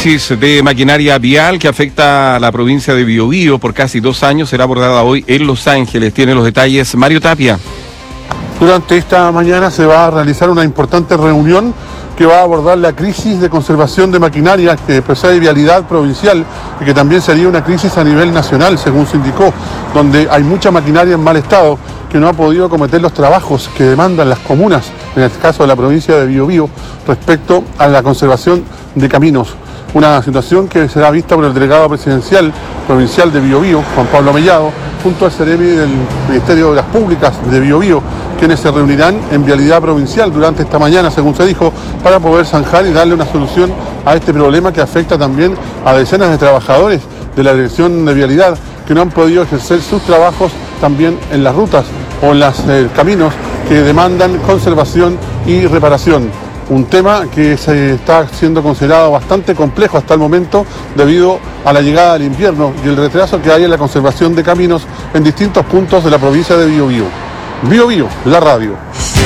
Speaker 8: crisis de maquinaria vial que afecta a la provincia de Biobío por casi dos años será abordada hoy en Los Ángeles. Tiene los detalles Mario Tapia.
Speaker 2: Durante esta mañana se va a realizar una importante reunión que va a abordar la crisis de conservación de maquinaria que preside Vialidad Provincial y que también sería una crisis a nivel nacional, según se indicó, donde hay mucha maquinaria en mal estado que no ha podido cometer los trabajos que demandan las comunas, en el caso de la provincia de Biobío, respecto a la conservación de caminos. Una situación que será vista por el delegado presidencial provincial de Biobío, Juan Pablo Mellado, junto al Ceremi del Ministerio de Obras Públicas de Biobío, quienes se reunirán en Vialidad Provincial durante esta mañana, según se dijo, para poder zanjar y darle una solución a este problema que afecta también a decenas de trabajadores de la Dirección de Vialidad que no han podido ejercer sus trabajos también en las rutas o en los eh, caminos que demandan conservación y reparación. Un tema que se está siendo considerado bastante complejo hasta el momento debido a la llegada del invierno y el retraso que hay en la conservación de caminos en distintos puntos de la provincia de Biobío. Biobío, la radio.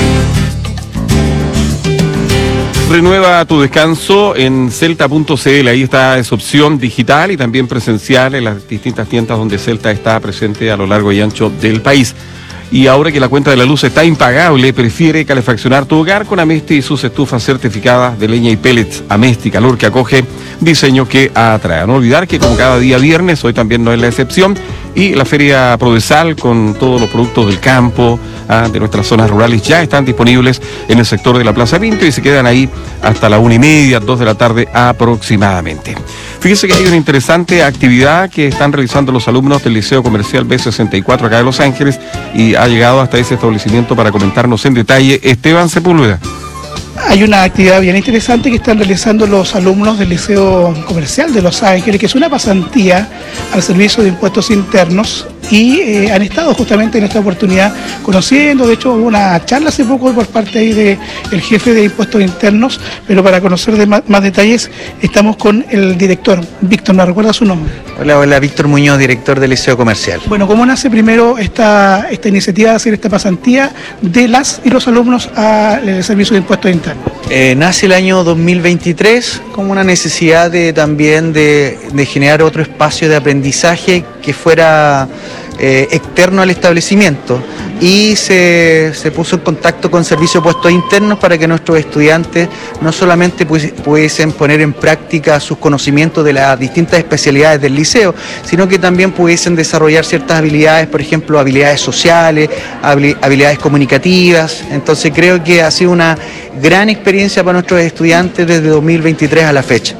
Speaker 8: Renueva tu descanso en celta punto c l. Ahí está esa opción digital y también presencial en las distintas tiendas donde Celta está presente a lo largo y ancho del país. Y ahora que la cuenta de la luz está impagable, prefiere calefaccionar tu hogar con Amesti y sus estufas certificadas de leña y pellets. Amesti, calor que acoge, diseño que atrae. No olvidar que como cada día viernes, hoy también no es la excepción, y la Feria Prodesal con todos los productos del campo, ah, de nuestras zonas rurales, ya están disponibles en el sector de la Plaza Pinto y se quedan ahí hasta la una y media, dos de la tarde aproximadamente. Fíjese que hay una interesante actividad que están realizando los alumnos del Liceo Comercial B sesenta y cuatro acá de Los Ángeles y ha llegado hasta ese establecimiento para comentarnos en detalle Esteban Sepúlveda.
Speaker 3: Hay una actividad bien interesante que están realizando los alumnos del Liceo Comercial de Los Ángeles, que es una pasantía al Servicio de Impuestos Internos, y eh, han estado justamente en esta oportunidad conociendo. De hecho hubo una charla hace poco por parte ahí del jefe de Impuestos Internos, pero para conocer de más, más detalles estamos con el director. Víctor, ¿me recuerda su nombre?
Speaker 13: Hola, hola, Víctor Muñoz, director del Liceo Comercial.
Speaker 3: Bueno, ¿cómo nace primero esta, esta iniciativa de hacer esta pasantía de las y los alumnos al Servicio de Impuestos Internos?
Speaker 13: Eh, nace el año dos mil veintitrés como una necesidad de también de, de generar otro espacio de aprendizaje que fuera eh, externo al establecimiento, y se, se puso en contacto con Servicio de Puestos Internos para que nuestros estudiantes no solamente pudiesen poner en práctica sus conocimientos de las distintas especialidades del liceo, sino que también pudiesen desarrollar ciertas habilidades, por ejemplo, habilidades sociales, habilidades comunicativas. Entonces creo que ha sido una gran experiencia para nuestros estudiantes desde dos mil veintitrés a la fecha.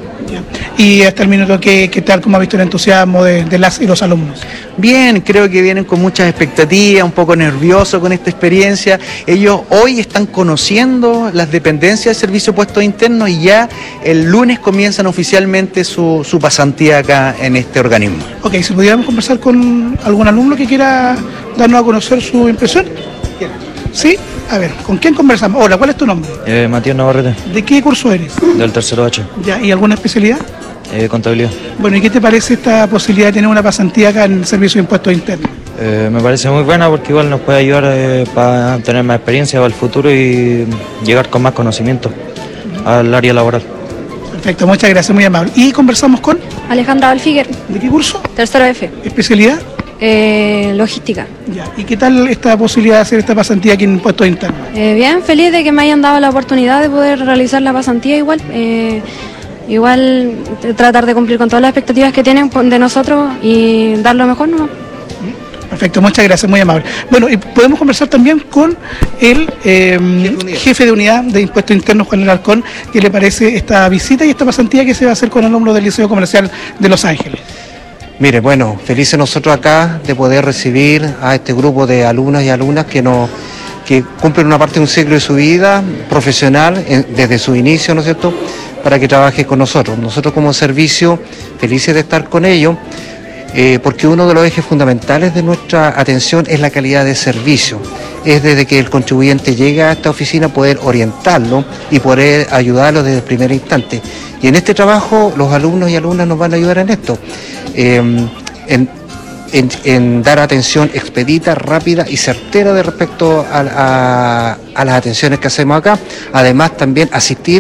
Speaker 3: Y hasta el minuto, ¿qué, qué tal? ¿Cómo ha visto el entusiasmo de, de las y los alumnos?
Speaker 13: Bien, creo que vienen con muchas expectativas, un poco nerviosos con esta experiencia. Ellos hoy están conociendo las dependencias del Servicio de Puestos Internos y ya el lunes comienzan oficialmente su, su pasantía acá en este organismo.
Speaker 3: Ok, si pudiéramos conversar con algún alumno que quiera darnos a conocer su impresión. ¿Sí? A ver, ¿con quién conversamos? Hola, ¿cuál es tu nombre?
Speaker 14: Eh, Matías Navarrete.
Speaker 3: ¿De qué curso eres?
Speaker 14: Del tercero H.
Speaker 3: Ya, ¿y alguna especialidad?
Speaker 14: Eh, contabilidad.
Speaker 3: Bueno, ¿y qué te parece esta posibilidad de tener una pasantía acá en el Servicio de Impuestos Internos?
Speaker 14: Eh, me parece muy buena porque igual nos puede ayudar eh, para tener más experiencia para el futuro y llegar con más conocimiento al área laboral.
Speaker 3: Perfecto, muchas gracias, muy amable. ¿Y conversamos con?
Speaker 15: Alejandra Alfiguer.
Speaker 3: ¿De qué curso?
Speaker 15: Tercero F.
Speaker 3: ¿Especialidad?
Speaker 15: Eh, logística.
Speaker 3: Ya. ¿Y qué tal esta posibilidad de hacer esta pasantía aquí en Impuestos Internos?
Speaker 15: Eh, bien, feliz de que me hayan dado la oportunidad de poder realizar la pasantía igual. Eh, igual tratar de cumplir con todas las expectativas que tienen de nosotros y dar lo mejor, ¿no?
Speaker 3: Perfecto, muchas gracias, muy amable. Bueno, y podemos conversar también con el eh, jefe de unidad de Impuestos Internos, Juan Alarcón, ¿qué le parece esta visita y esta pasantía que se va a hacer con alumnos del Liceo Comercial de Los Ángeles?
Speaker 13: Mire, bueno, felices nosotros acá de poder recibir a este grupo de alumnos y alumnas que nos que cumplen una parte de un ciclo de su vida profesional en, desde su inicio, ¿no es cierto?, para que trabaje con nosotros. Nosotros como servicio, felices de estar con ellos, eh, porque uno de los ejes fundamentales de nuestra atención es la calidad de servicio. Es desde que el contribuyente llega a esta oficina poder orientarlo y poder ayudarlo desde el primer instante. Y en este trabajo los alumnos y alumnas nos van a ayudar en esto. Eh, en, en, en dar atención expedita, rápida y certera de respecto a, a, a las atenciones que hacemos acá. Además también asistir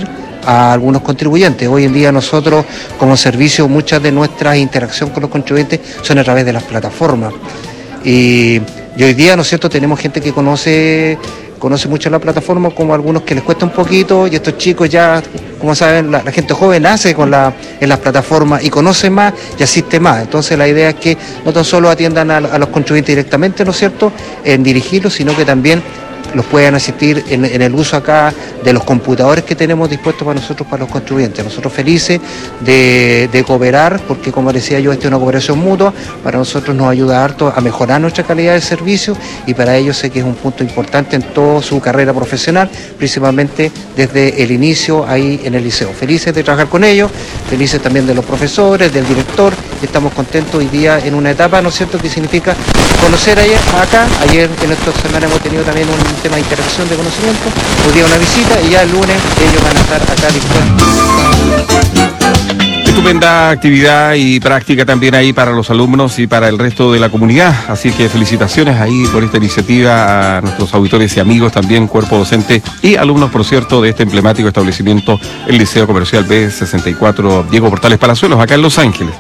Speaker 13: a algunos contribuyentes. Hoy en día nosotros como servicio, muchas de nuestras interacciones con los contribuyentes son a través de las plataformas. Y, y hoy día, ¿no es cierto?, tenemos gente que conoce, conoce mucho la plataforma, como algunos que les cuesta un poquito, y estos chicos ya, como saben, la, la gente joven nace con la, en las plataformas y conoce más y asiste más. Entonces la idea es que no tan solo atiendan a, a los contribuyentes directamente, ¿no es cierto?, en dirigirlos, sino que también los puedan asistir en, en el uso acá de los computadores que tenemos dispuestos para nosotros, para los contribuyentes. Nosotros felices de, de cooperar, porque como decía yo, esta es una cooperación mutua, para nosotros nos ayuda harto a mejorar nuestra calidad de servicio, y para ello sé que es un punto importante en toda su carrera profesional, principalmente desde el inicio ahí en el liceo. Felices de trabajar con ellos, felices también de los profesores, del director. Estamos contentos hoy día en una etapa, ¿no es cierto?, que significa conocer ayer acá. Ayer en esta semana hemos tenido también un tema de interacción de conocimiento, hoy día una visita, y ya el lunes ellos van a estar acá dispuestos.
Speaker 8: Estupenda actividad y práctica también ahí para los alumnos y para el resto de la comunidad, así que felicitaciones ahí por esta iniciativa a nuestros auditores y amigos, también cuerpo docente y alumnos, por cierto, de este emblemático establecimiento, el Liceo Comercial B sesenta y cuatro Diego Portales Palazuelos, acá en Los Ángeles.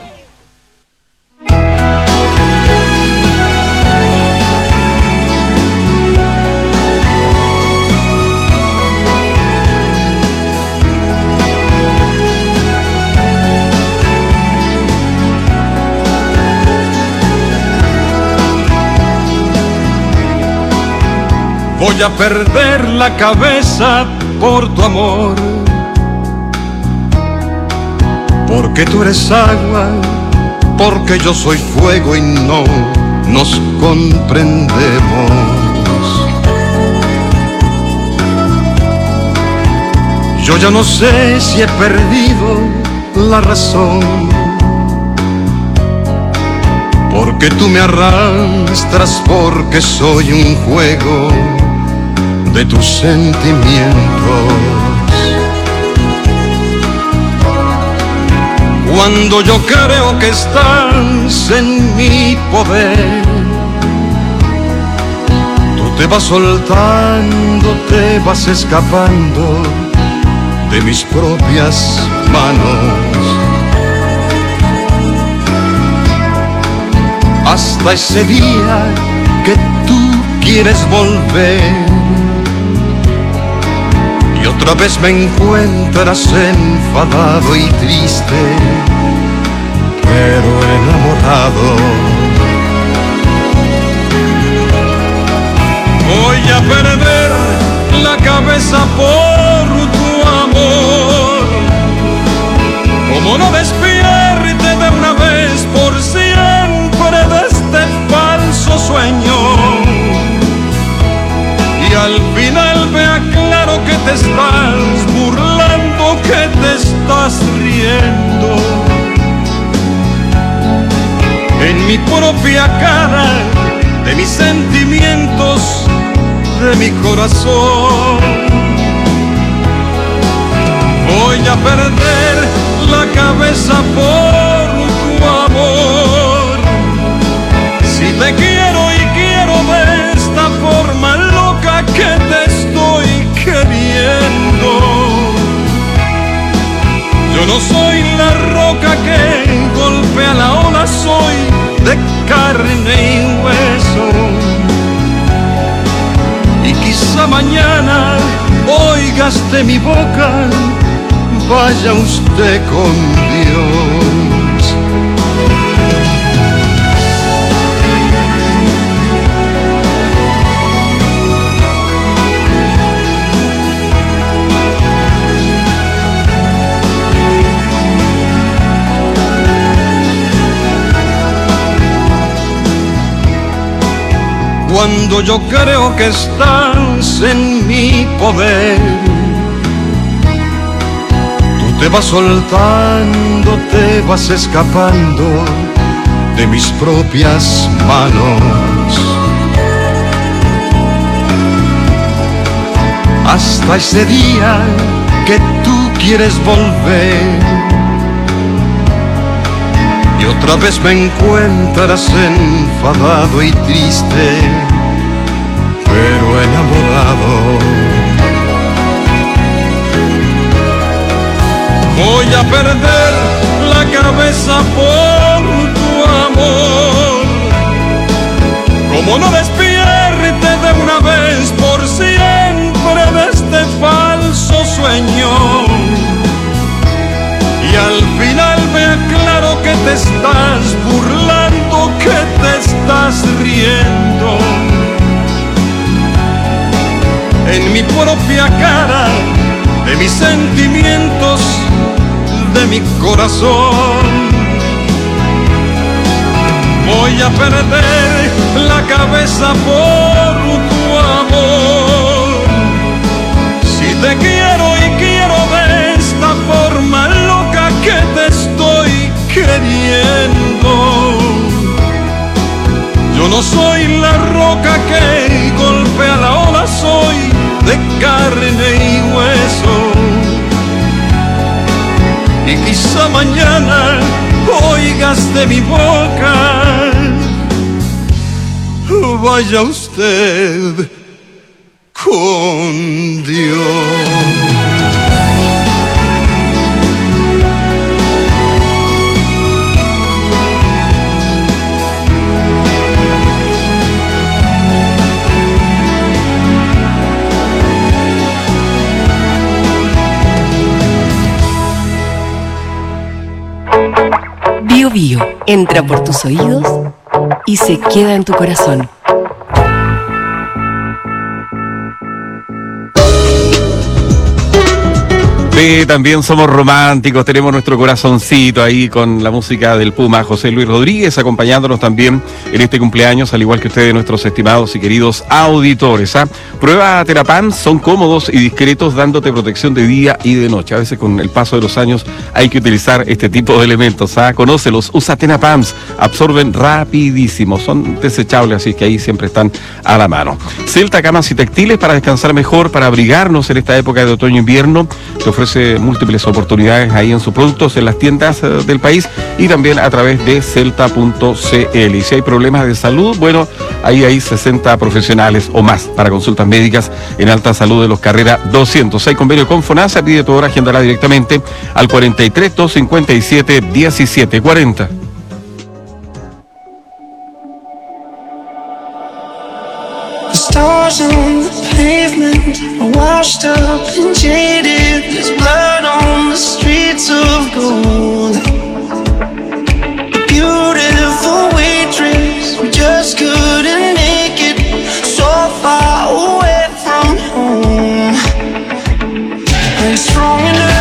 Speaker 4: Voy a perder la cabeza por tu amor, porque tú eres agua, porque yo soy fuego y no nos comprendemos. Yo ya no sé si he perdido la razón, porque tú me arrastras, porque soy un juego de tus sentimientos. Cuando yo creo que estás en mi poder, tú te vas soltando, te vas escapando de mis propias manos. Hasta ese día que tú quieres volver y otra vez me encuentras enfadado y triste, pero enamorado. Voy a perder la cabeza por tu amor, como no despierte de una vez por siempre de este falso sueño, y al final vea claro que te estás burlando, que te estás riendo en mi propia cara, de mis sentimientos, de mi corazón. Voy a perder la cabeza por tu amor, si te quiero y quiero de esta forma loca que te estoy queriendo. Yo no soy la roca que golpea la ola, soy de carne y hueso, y quizá mañana oigas de mi boca: vaya usted con Dios. Cuando yo creo que estás en mi poder, te vas soltando, te vas escapando de mis propias manos. Hasta ese día que tú quieres volver y otra vez me encuentras enfadado y triste, pero enamorado. Voy a perder la cabeza por tu amor. Como no despierte de una vez por siempre de este falso sueño, y al final me aclaro que te estás burlando, que te estás riendo. En mi propia cara, de mis sentimientos, de mi corazón. Voy a perder la cabeza por tu amor. Si te quiero y quiero de esta forma loca que te estoy queriendo. Yo no soy la roca que golpea la ola, soy de carne y hueso. Y quizá mañana oigas de mi boca: vaya usted con Dios.
Speaker 16: Bio Bio entra por tus oídos y se queda en tu corazón.
Speaker 8: Sí, también somos románticos, tenemos nuestro corazoncito ahí con la música del Puma José Luis Rodríguez, acompañándonos también en este cumpleaños, al igual que ustedes, nuestros estimados y queridos auditores. ¿ah? Prueba Therapam, son cómodos y discretos, dándote protección de día y de noche. A veces con el paso de los años hay que utilizar este tipo de elementos. ¿ah? Conócelos, usa Therapams, absorben rapidísimo, son desechables, así que ahí siempre están a la mano. Celta Camas y Textiles, para descansar mejor, para abrigarnos en esta época de otoño-invierno, te ofrece múltiples oportunidades ahí en sus productos, en las tiendas uh, del país y también a través de celta punto c l. Y si hay problemas de salud, bueno, ahí hay sesenta profesionales o más para consultas médicas en alta salud de los Carrera doscientos. Hay convenio con FONASA, pide tu hora, agéndala directamente al cuarenta y tres, doscientos cincuenta y siete, diecisiete cuarenta.
Speaker 9: Stars on the pavement are washed up and jaded. There's blood on the streets of gold. A beautiful waitress, we just couldn't make it. So far away from home. I'm strong enough.